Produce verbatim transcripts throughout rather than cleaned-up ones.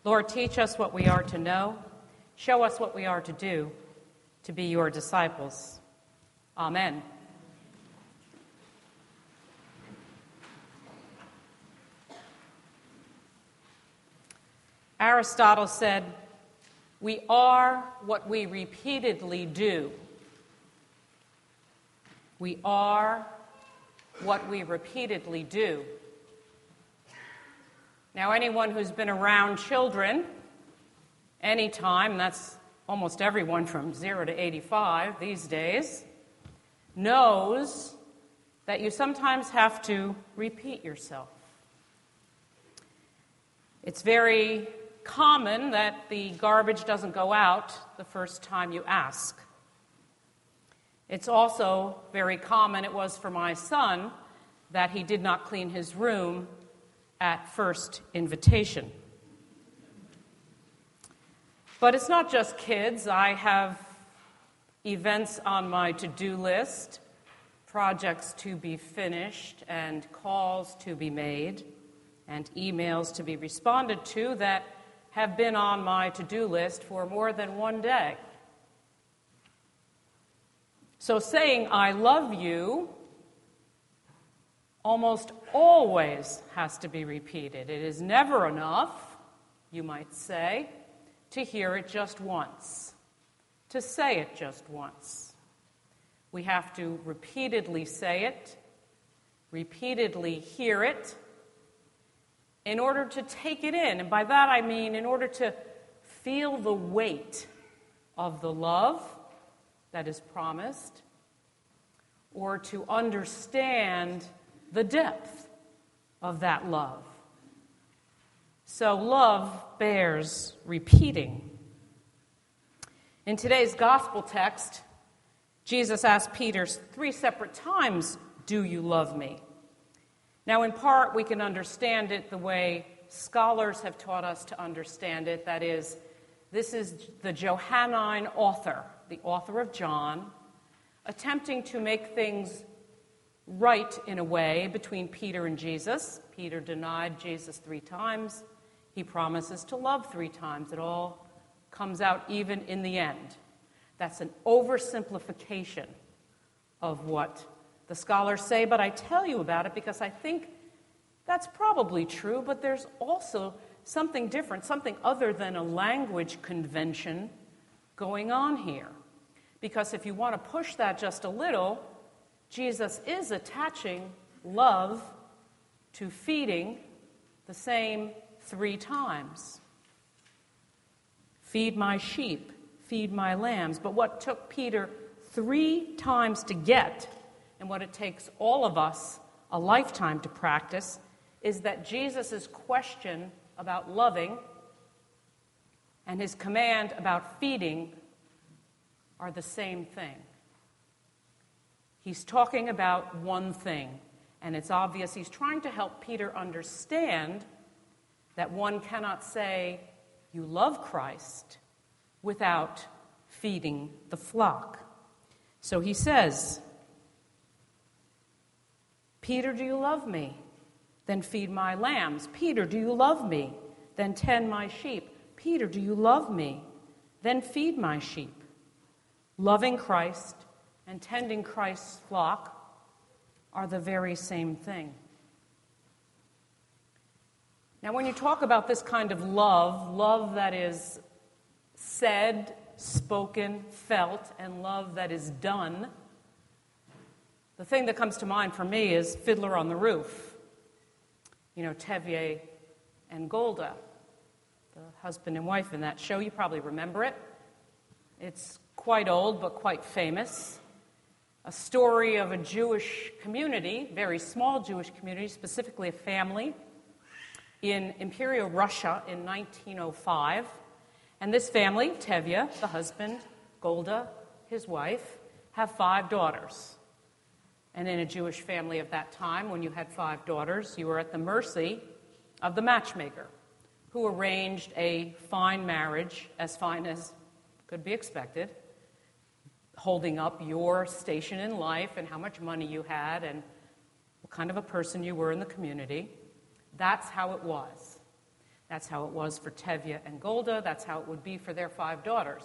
Lord, teach us what we are to know. Show us what we are to do to be your disciples. Amen. Aristotle said, "We are what we repeatedly do." We are what we repeatedly do. Now, anyone who's been around children any time, that's almost everyone from zero to eighty-five these days, knows that you sometimes have to repeat yourself. It's very common that the garbage doesn't go out the first time you ask. It's also very common, it was for my son, that he did not clean his room at first invitation. But it's not just kids. I have events on my to-do list, projects to be finished, and calls to be made, and emails to be responded to that have been on my to-do list for more than one day. So saying I love you almost always has to be repeated. It is never enough, you might say, to hear it just once, to say it just once. We have to repeatedly say it, repeatedly hear it, in order to take it in. And by that I mean in order to feel the weight of the love that is promised, or to understand the depth of that love. So love bears repeating. In today's gospel text, Jesus asked Peter three separate times, "Do you love me?" Now, in part, we can understand it the way scholars have taught us to understand it. That is, this is the Johannine author, the author of John, attempting to make things right in a way between Peter and Jesus. Peter denied Jesus three times. He promises to love three times. It all comes out even in the end. That's an oversimplification of what the scholars say, but I tell you about it because I think that's probably true, but there's also something different, something other than a language convention going on here. Because if you want to push that just a little, Jesus is attaching love to feeding the same three times. Feed my sheep, feed my lambs. But what took Peter three times to get, and what it takes all of us a lifetime to practice, is that Jesus' question about loving and his command about feeding are the same thing. He's talking about one thing, and it's obvious he's trying to help Peter understand that one cannot say you love Christ without feeding the flock. So he says, "Peter, do you love me? Then feed my lambs. Peter, do you love me? Then tend my sheep. Peter, do you love me? Then feed my sheep." Loving Christ and tending Christ's flock are the very same thing. Now, when you talk about this kind of love, love that is said, spoken, felt, and love that is done, the thing that comes to mind for me is Fiddler on the Roof. You know, Tevye and Golda, the husband and wife in that show. You probably remember it. It's quite old, but quite famous. A story of a Jewish community, very small Jewish community, specifically a family, in Imperial Russia in nineteen oh five. And this family, Tevye, the husband, Golda, his wife, have five daughters. And in a Jewish family of that time, when you had five daughters, you were at the mercy of the matchmaker, who arranged a fine marriage, as fine as could be expected, holding up your station in life and how much money you had and what kind of a person you were in the community. That's how it was. That's how it was for Tevye and Golda. That's how it would be for their five daughters.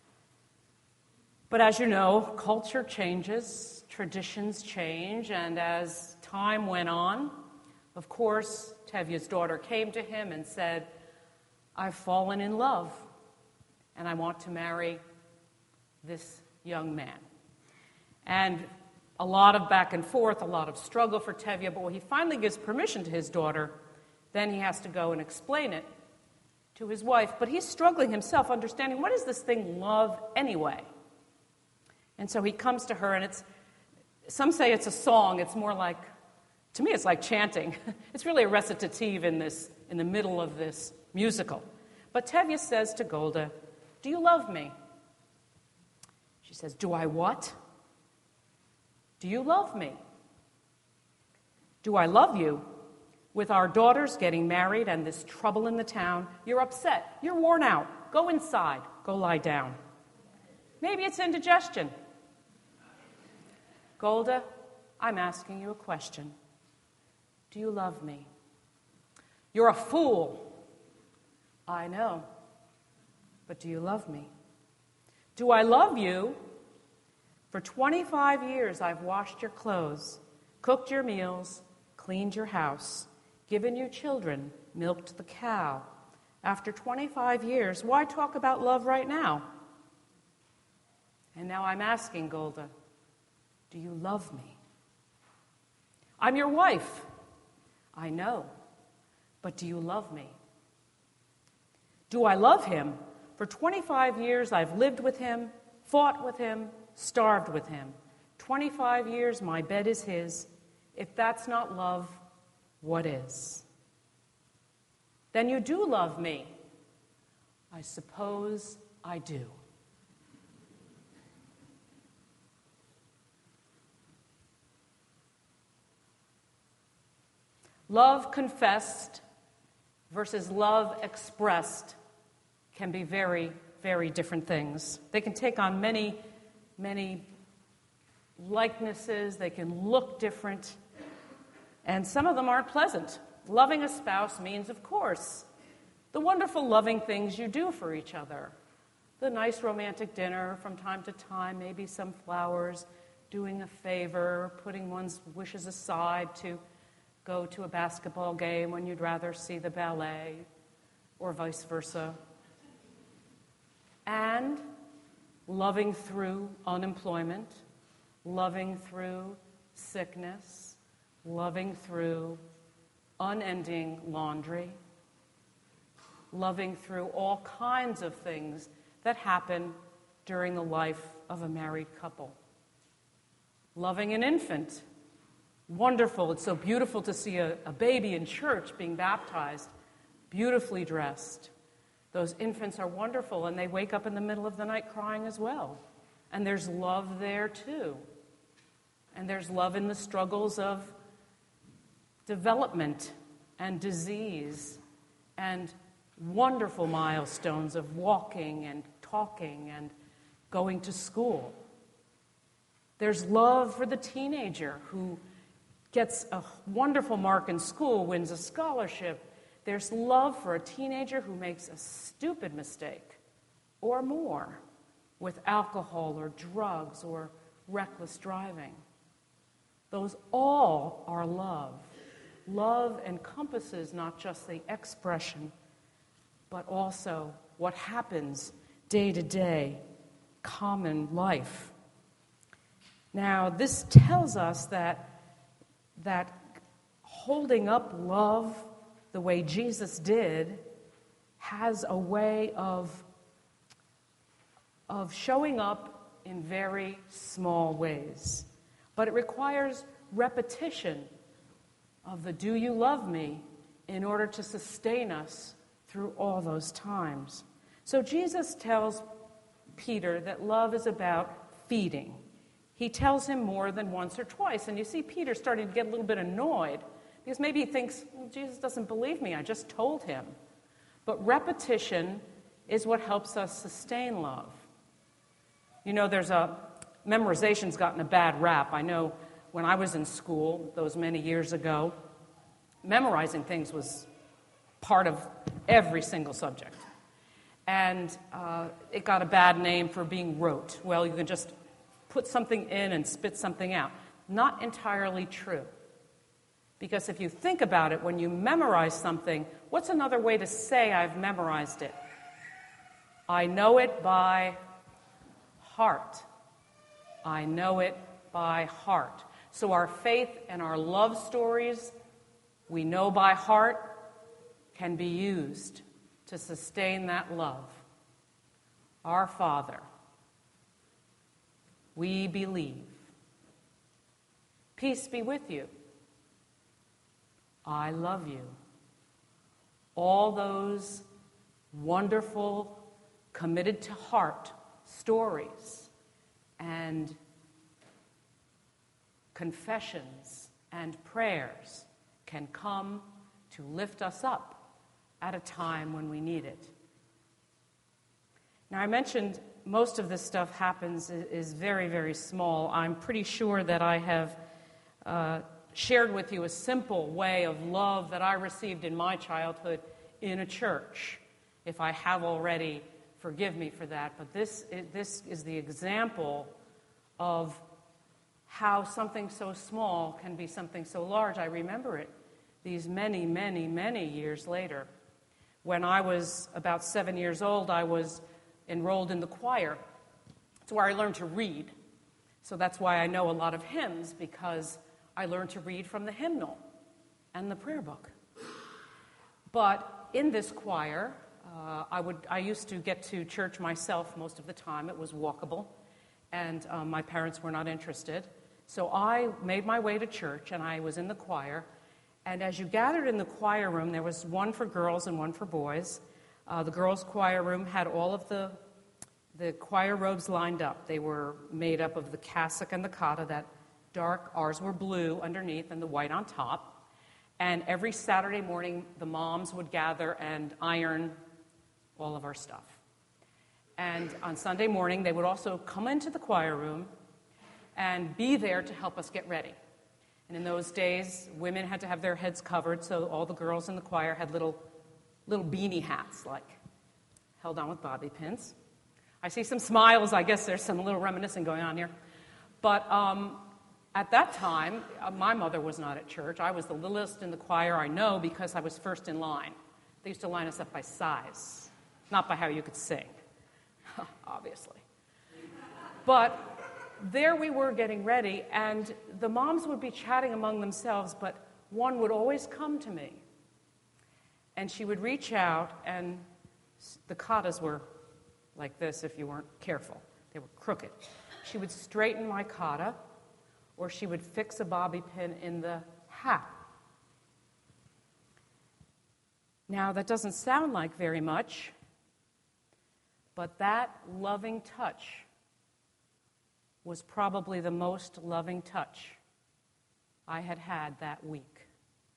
But as you know, culture changes, traditions change, and as time went on, of course, Tevye's daughter came to him and said, I've fallen in love, and I want to marry this young man. And a lot of back and forth, a lot of struggle for Tevye, but when he finally gives permission to his daughter, then he has to go and explain it to his wife. But he's struggling himself, understanding, what is this thing love anyway? And so he comes to her, and it's, some say it's a song. It's more like, to me, it's like chanting. It's really a recitative in this, in the middle of this musical. But Tevye says to Golda, do you love me? She says, do I what? Do you love me? Do I love you? With our daughters getting married and this trouble in the town, you're upset. You're worn out. Go inside. Go lie down. Maybe it's indigestion. Golda, I'm asking you a question. Do you love me? You're a fool. I know. But do you love me? Do I love you? For twenty-five years, I've washed your clothes, cooked your meals, cleaned your house, given you children, milked the cow. After twenty-five years, why talk about love right now? And now I'm asking Golda, do you love me? I'm your wife. I know. But do you love me? Do I love him? For twenty-five years, I've lived with him, fought with him, starved with him. twenty-five years, my bed is his. If that's not love, what is? Then you do love me. I suppose I do. Love confessed versus love expressed can be very, very different things. They can take on many, many likenesses. They can look different. And some of them aren't pleasant. Loving a spouse means, of course, the wonderful loving things you do for each other. The nice romantic dinner from time to time, maybe some flowers, doing a favor, putting one's wishes aside to go to a basketball game when you'd rather see the ballet, or vice versa. And loving through unemployment, loving through sickness, loving through unending laundry, loving through all kinds of things that happen during the life of a married couple. Loving an infant. Wonderful. It's so beautiful to see a, a baby in church being baptized, beautifully dressed. Those infants are wonderful, and they wake up in the middle of the night crying as well. And there's love there, too. And there's love in the struggles of development and disease and wonderful milestones of walking and talking and going to school. There's love for the teenager who gets a wonderful mark in school, wins a scholarship. There's love for a teenager who makes a stupid mistake or more with alcohol or drugs or reckless driving. Those all are love. Love encompasses not just the expression, but also what happens day to day, common life. Now, this tells us that, that holding up love the way Jesus did has a way of, of showing up in very small ways. But it requires repetition of the do you love me in order to sustain us through all those times. So Jesus tells Peter that love is about feeding. He tells him more than once or twice. And you see Peter starting to get a little bit annoyed because maybe he thinks, well, Jesus doesn't believe me. I just told him. But repetition is what helps us sustain love. You know, there's a memorization's gotten a bad rap. I know when I was in school, those many years ago, memorizing things was part of every single subject. And uh, it got a bad name for being rote. Well, you can just put something in and spit something out. Not entirely true. Because if you think about it, when you memorize something, what's another way to say I've memorized it? I know it by heart. I know it by heart. So our faith and our love stories, we know by heart, can be used to sustain that love. Our Father, we believe. Peace be with you. I love you. All those wonderful, committed to heart stories and confessions and prayers can come to lift us up at a time when we need it. Now, I mentioned most of this stuff happens is very, very small. I'm pretty sure that I have uh, shared with you a simple way of love that I received in my childhood in a church. If I have already, forgive me for that. But this this is the example of how something so small can be something so large. I remember it these many, many, many years later. When I was about seven years old, I was enrolled in the choir. It's where I learned to read. So that's why I know a lot of hymns, because I learned to read from the hymnal and the prayer book. But in this choir, uh, I would I used to get to church myself most of the time. It was walkable, and um, my parents were not interested. So I made my way to church, and I was in the choir. And as you gathered in the choir room, there was one for girls and one for boys. Uh, the girls' choir room had all of the the choir robes lined up. They were made up of the cassock and the cotta, that dark. Ours were blue underneath and the white on top. And every Saturday morning, the moms would gather and iron all of our stuff. And on Sunday morning, they would also come into the choir room and be there to help us get ready. And in those days, women had to have their heads covered, so all the girls in the choir had little little beanie hats, like held on with bobby pins. I see some smiles. I guess there's some little reminiscing going on here. But um, at that time, uh, my mother was not at church. I was the littlest in the choir, I know, because I was first in line. They used to line us up by size, not by how you could sing, obviously. But there we were getting ready, and the moms would be chatting among themselves, but one would always come to me. And she would reach out, and the cottas were like this if you weren't careful. They were crooked. She would straighten my cotta, or she would fix a bobby pin in the hat. Now, that doesn't sound like very much, but that loving touch was probably the most loving touch I had had that week.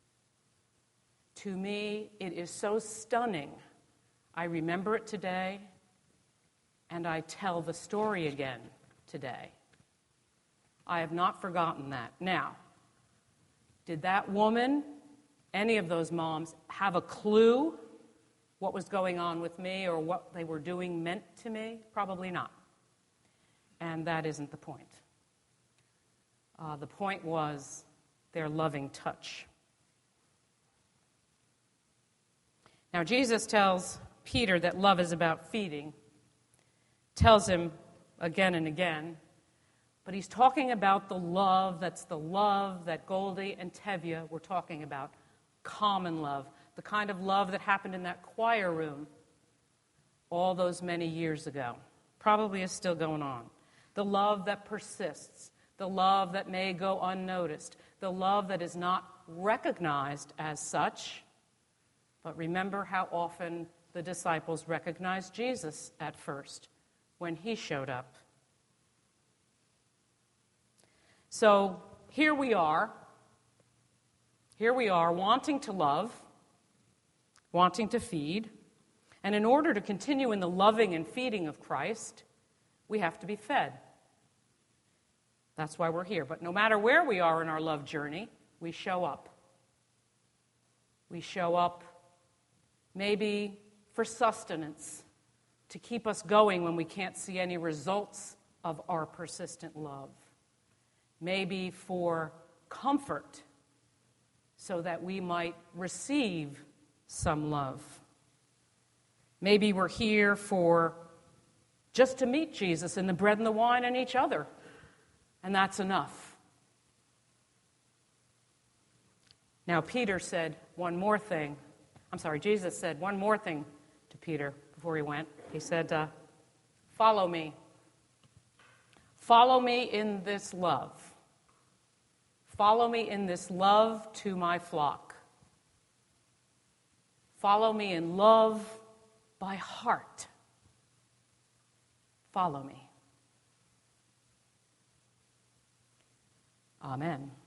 To me, it is so stunning. I remember it today, and I tell the story again today. I have not forgotten that. Now, did that woman, any of those moms, have a clue what was going on with me or what they were doing meant to me? Probably not. And that isn't the point. Uh, the point was their loving touch. Now, Jesus tells Peter that love is about feeding, tells him again and again, but he's talking about the love that's the love that Goldie and Tevye were talking about, common love, the kind of love that happened in that choir room all those many years ago, probably is still going on. The love that persists, the love that may go unnoticed, the love that is not recognized as such. But remember how often the disciples recognized Jesus at first when he showed up. So here we are. Here we are wanting to love, wanting to feed. And in order to continue in the loving and feeding of Christ, we have to be fed. That's why we're here. But no matter where we are in our love journey, we show up. We show up maybe for sustenance, to keep us going when we can't see any results of our persistent love. Maybe for comfort, so that we might receive some love. Maybe we're here for just to meet Jesus in the bread and the wine and each other, and that's enough. Now, Peter said one more thing. I'm sorry, Jesus said one more thing to Peter before he went. He said, uh, follow me. Follow me in this love. Follow me in this love to my flock. Follow me in love by heart. Follow me. Amen.